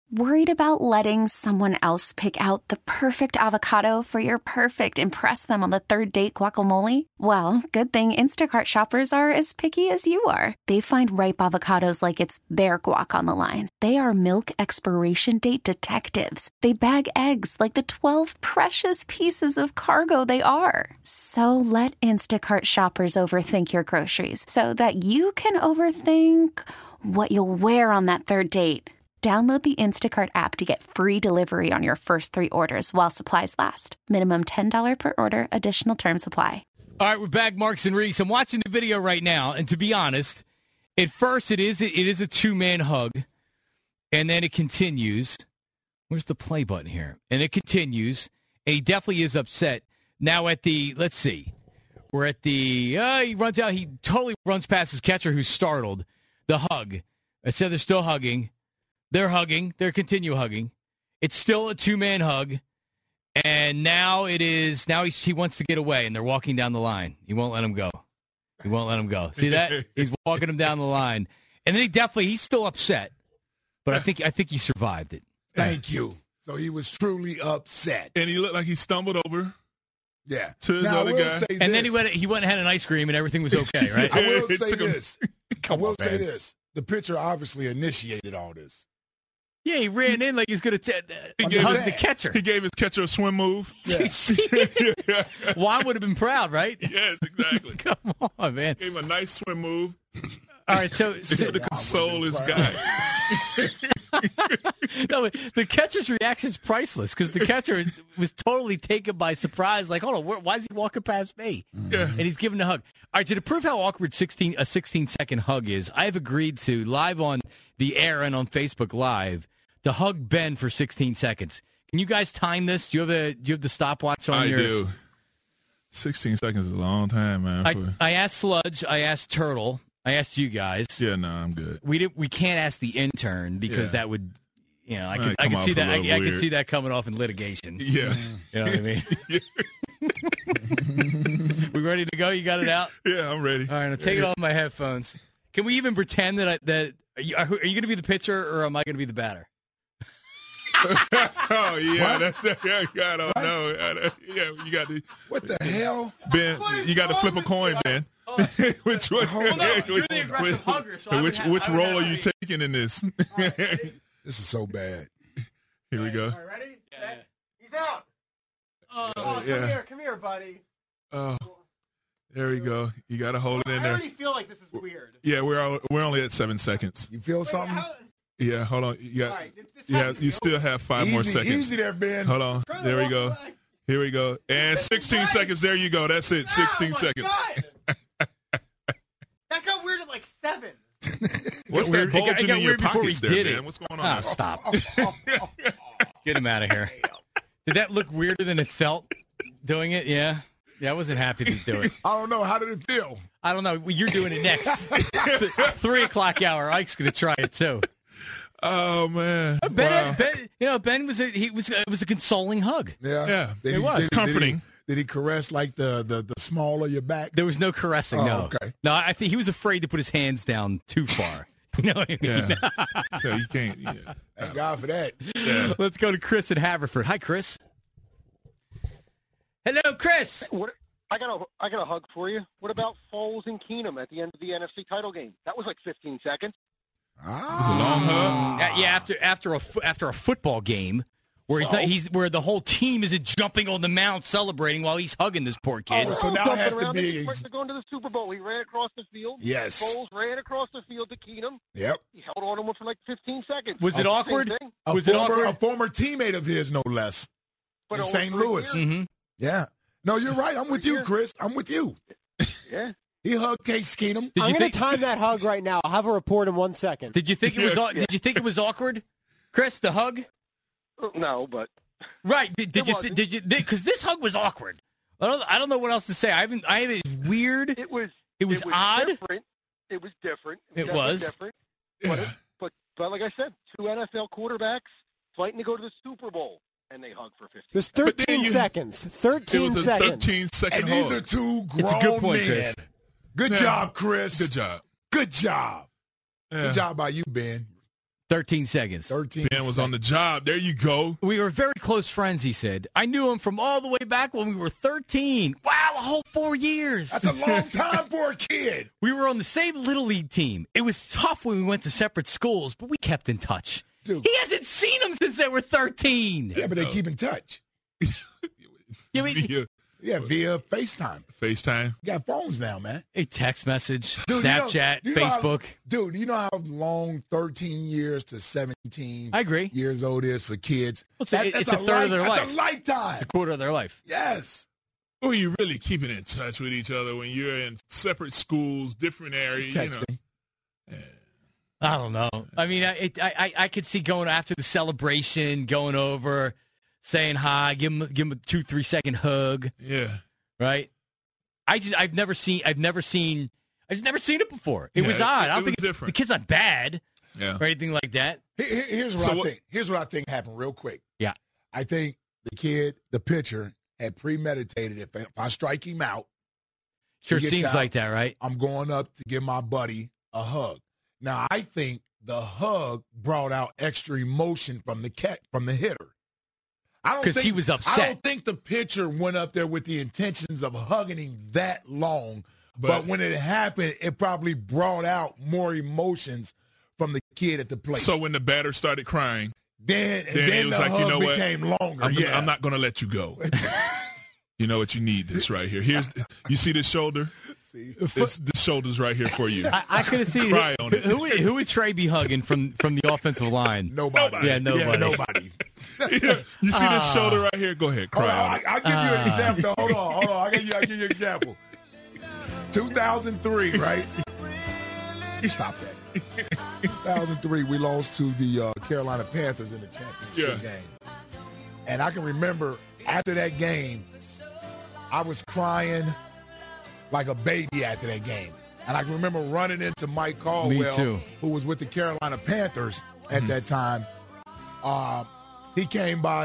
Worried about letting someone else pick out the perfect avocado for your perfect impress them on the third date guacamole? Well, good thing Instacart shoppers are as picky as you are. They find ripe avocados like it's their guac on the line. They are milk expiration date detectives. They bag eggs like the 12 precious pieces of cargo they are. So let Instacart shoppers overthink your groceries so that you can overthink what you'll wear on that third date. Download the Instacart app to get free delivery on your first 3 orders while supplies last. Minimum $10 per order. Additional terms apply. All right, we're back, Marks and Reese. I'm watching the video right now, and to be honest, at first it is a two-man hug, and then it continues. Where's the play button here? And it continues, and he definitely is upset. Now at the, let's see, we're at the, he runs out, he totally runs past his catcher who's startled. The hug. I said they're still hugging. They're hugging. They're continue hugging. It's still a two-man hug. And now he wants to get away, and they're walking down the line. He won't let him go. He won't let him go. See that? He's walking him down the line. And then he's still upset. But I think he survived it. Thank you. So he was truly upset. And he looked like he stumbled over. Yeah. To his other guy. And then he went and had an ice cream, and everything was okay, right? I will say this. Say this. The pitcher obviously initiated all this. Yeah, he ran in like he's going to hug the catcher. He gave his catcher a swim move. Yeah. Juan would have been proud, right? Yes, exactly. Come on, man. Gave him a nice swim move. All right, so to console this guy. No, the catcher's reaction is priceless because the catcher was totally taken by surprise. Like, hold on, why is he walking past me? Yeah. And he's giving a hug. All right, so to prove how awkward a 16-second hug is, I've agreed to, live on the air and on Facebook Live, to hug Ben for 16 seconds. Can you guys time this? Do you have the stopwatch on your... I do. 16 seconds is a long time, man. I asked Sludge. I asked Turtle. I asked you guys. Yeah, no, I'm good. We can't ask the intern because that would, I can see that. I can see that coming off in litigation. Yeah, you know what I mean. We ready to go? You got it out? Yeah, I'm ready. All right, I'll take it off my headphones. Can we even pretend that are you going to be the pitcher or am I going to be the batter? Oh yeah, I don't know. Yeah, you got to. What the hell, Ben? You got to flip a coin, Ben. Which one? You're the aggressive hugger. So which role are you taking in this? This is so bad. Here we go. All right, ready? Set. He's out. Come here, buddy. Oh, there we go. You got to hold it in I there. already feel like this is weird. Yeah, we're only at 7 seconds. You feel something? Yeah, hold on. You still have 5 more seconds. Easy there, Ben. Hold on. There we go. Here we go. And 16 seconds. There you go. That's it. 16 seconds. That got weird at like 7. What's that bulging in your pockets there, man? What's going on? Stop. Get him out of here. Did that look weirder than it felt doing it? Yeah. Yeah, I wasn't happy to do it. I don't know. How did it feel? I don't know. Well, you're doing it next. 3 o'clock hour. Ike's going to try it too. Oh man, Ben was it was a consoling hug. Yeah. It was comforting. Did he caress like the small of your back? There was no caressing. No. Okay. No, I think he was afraid to put his hands down too far. You know what I mean? Yeah. So you can't. Yeah. Thank God for that. Yeah. Let's go to Chris in Haverford. Hi, Chris. Hello, Chris. I got a hug for you. What about Foles and Keenum at the end of the NFC title game? That was like 15 seconds. It was a long hug. Yeah, after a football game where where the whole team is jumping on the mound celebrating while he's hugging this poor kid. Oh, so now it has to be. They're going to the Super Bowl. He ran across the field. Yes. Foles ran across the field to Keenum. Yep. He held on to him for like 15 seconds. Was it awkward? Was it awkward? A former teammate of his, no less, in St. Louis. Mm-hmm. Yeah. No, you're right. I'm with you, Chris. I'm with you. Yeah. He hugged Case Keenum. I'm going to time that hug right now. I'll have a report in 1 second. Did you think it was? Did you think it was awkward, Chris? The hug? No, but right. Did you? Because this hug was awkward. I don't know what else to say. I haven't. It's weird. It was odd. Different. It was different. It was different. But like I said, 2 NFL quarterbacks fighting to go to the Super Bowl. And they hug for 15 There's 13 seconds. 13 it was a seconds. 13-second And hug. these are 2 grown It's a good point, men. Chris. Good job, Chris. Good job. Good job. Yeah. Good job by you, Ben. 13 seconds. 13 Ben was on the job. There you go. We were very close friends, he said. I knew him from all the way back when we were 13. Wow, a whole 4 years. That's a long time for a kid. We were on the same Little League team. It was tough when we went to separate schools, but we kept in touch. Dude. He hasn't seen him since they were 13. Yeah, but they keep in touch. Via FaceTime. FaceTime. You got phones now, man. A text message, Dude, Snapchat, Facebook. Do you know how long 13 years to 17 I agree. years old is for kids? Well, it's a third of their life. That's a lifetime. It's a quarter of their life. Yes. Well, you're really keeping in touch with each other when you're in separate schools, different areas. Texting. I don't know. I mean, I could see going after the celebration, going over, saying hi, give him a 2-3 second hug. Yeah. Right. I've never seen it before. It was odd. I don't think different. The kid's not bad. Yeah. Or anything like that. Here's what I think. Here's what I think happened real quick. Yeah. I think the pitcher had premeditated it. If I strike him out, sure seems like that, right? I'm going up to give my buddy a hug. Now, I think the hug brought out extra emotion from the hitter. Because he was upset. I don't think the pitcher went up there with the intentions of hugging him that long. But when it happened, it probably brought out more emotions from the kid at the plate. So when the batter started crying, then it was the like, hug you know what? became longer. I'm not going to let you go. You know what? You need this right here. You see this shoulder? This shoulder's right here for you. I could have seen Cry on it. Who would Trey be hugging from the offensive line? Nobody. Yeah, nobody. Yeah, nobody. You see this shoulder right here? Go ahead, cry on it. I'll give you an example. Hold on. I'll give you an example. 2003, right? You stop that. 2003, we lost to the Carolina Panthers in the championship game. And I can remember after that game, I was crying like a baby after that game. And I can remember running into Mike Caldwell, who was with the Carolina Panthers at that time. He came by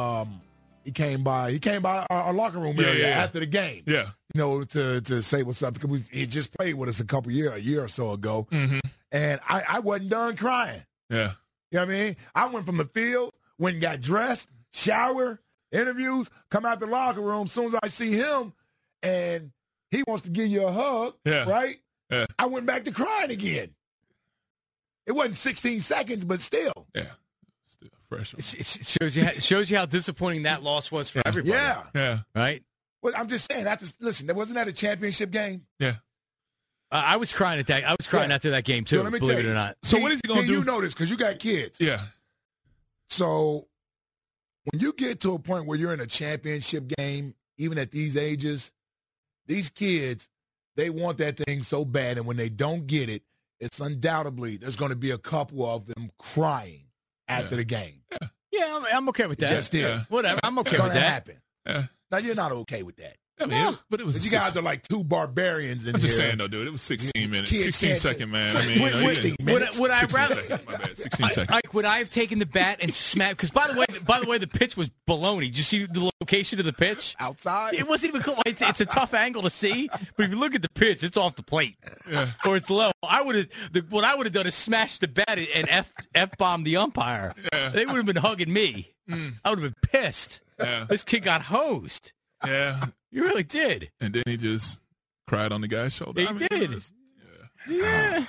our locker room area after the game. Yeah. You know, to say what's up, because he just played with us a year or so ago. Mm-hmm. And I wasn't done crying. Yeah. You know what I mean? I went from the field, went and got dressed, shower, interviews, come out the locker room. As soon as I see him and he wants to give you a hug, right? Yeah. I went back to crying again. It wasn't 16 seconds, but still. Yeah. Still fresh. It shows you how disappointing that loss was for everybody. Yeah. Right? Well, I'm just saying, listen, wasn't that a championship game? Yeah. I was crying at that. I was crying after that game, too, so let me believe tell it you. or not. So what is he going to do? You know this because you got kids. Yeah. So when you get to a point where you're in a championship game, even at these ages, these kids, they want that thing so bad, and when they don't get it, it's undoubtedly there's going to be a couple of them crying after the game. Yeah, I'm okay with that. It just is. Whatever, I'm okay It's with going to that. happen. Yeah. Now, you're not okay with that. I mean, but it was. You guys are like two barbarians in I'm here. just saying, though, dude. It was 16 minutes. Kids 16 can't second, man. say- I mean, Would I 16 rather? seconds. My bad. 16 seconds. Like, would I have taken the bat and smacked? Because by the way, the pitch was baloney. Did you see the location of the pitch? Outside? It wasn't even close. It's a tough angle to see, but if you look at the pitch, it's off the plate or it's low. What I would have done is smash the bat and f bomb the umpire. Yeah. They would have been hugging me. I would have been pissed. Yeah. This kid got hosed. Yeah. You really did. And then he just cried on the guy's shoulder. He did. Heartless.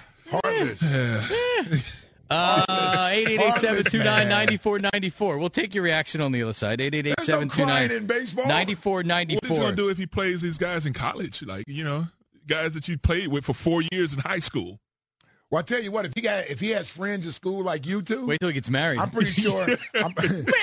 888-729-9494. We'll take your reaction on the other side. There's no crying in baseball. 888-729-9494. What is he going to do if he plays these guys in college? Like, you know, guys that you played with for 4 years in high school. Well, I tell you what, if he has friends at school like you two, Wait till he gets married. I'm pretty sure. Done.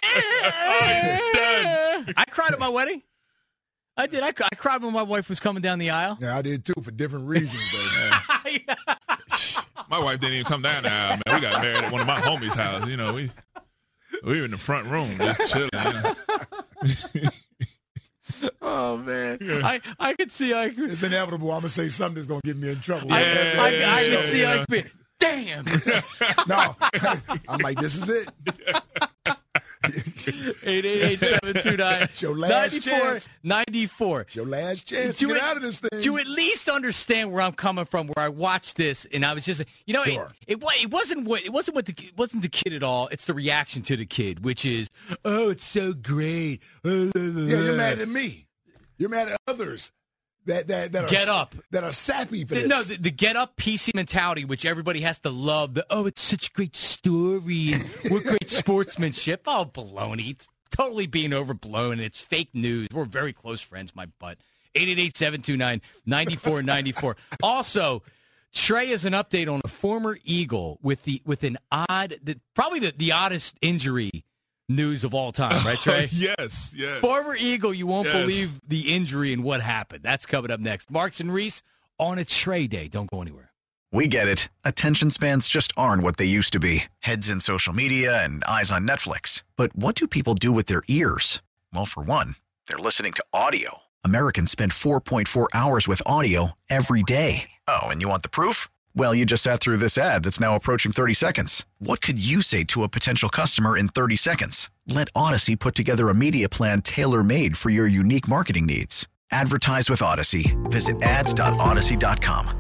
I cried at my wedding. I did. I cried when my wife was coming down the aisle. Yeah, I did too for different reasons, though, man. My wife didn't even come down the aisle, man. We got married at one of my homies' house. You know, we were in the front room just chilling. You know? Oh man, I could see. It's inevitable. I'm gonna say something that's gonna get me in trouble. I could see. you know. Damn. No, I'm like, this is it. 888-729-9494. It's your last chance to get out of this thing. To at least understand where I'm coming from, where I watched this and I was just, you know, Sure. it wasn't the kid at all. It's the reaction to the kid, which is, oh, it's so great. Yeah, you're mad at me. You're mad at others that are Get up. that are sappy for this. No, the get up PC mentality, which everybody has to love. It's such a great story and what great sportsmanship. Oh, baloney. It's totally being overblown. It's fake news. We're very close friends, my butt. 888-729-9494. Also, Trey has an update on a former Eagle with an probably the oddest injury news of all time, right, Trey? Yes. Former Eagle, you won't believe the injury and what happened. That's coming up next. Marks and Reese on a Trey Day. Don't go anywhere. We get it. Attention spans just aren't what they used to be. Heads in social media and eyes on Netflix. But what do people do with their ears? Well, for one, they're listening to audio. Americans spend 4.4 hours with audio every day. Oh, and you want the proof? Well, you just sat through this ad that's now approaching 30 seconds. What could you say to a potential customer in 30 seconds? Let Odyssey put together a media plan tailor-made for your unique marketing needs. Advertise with Odyssey. Visit ads.odyssey.com.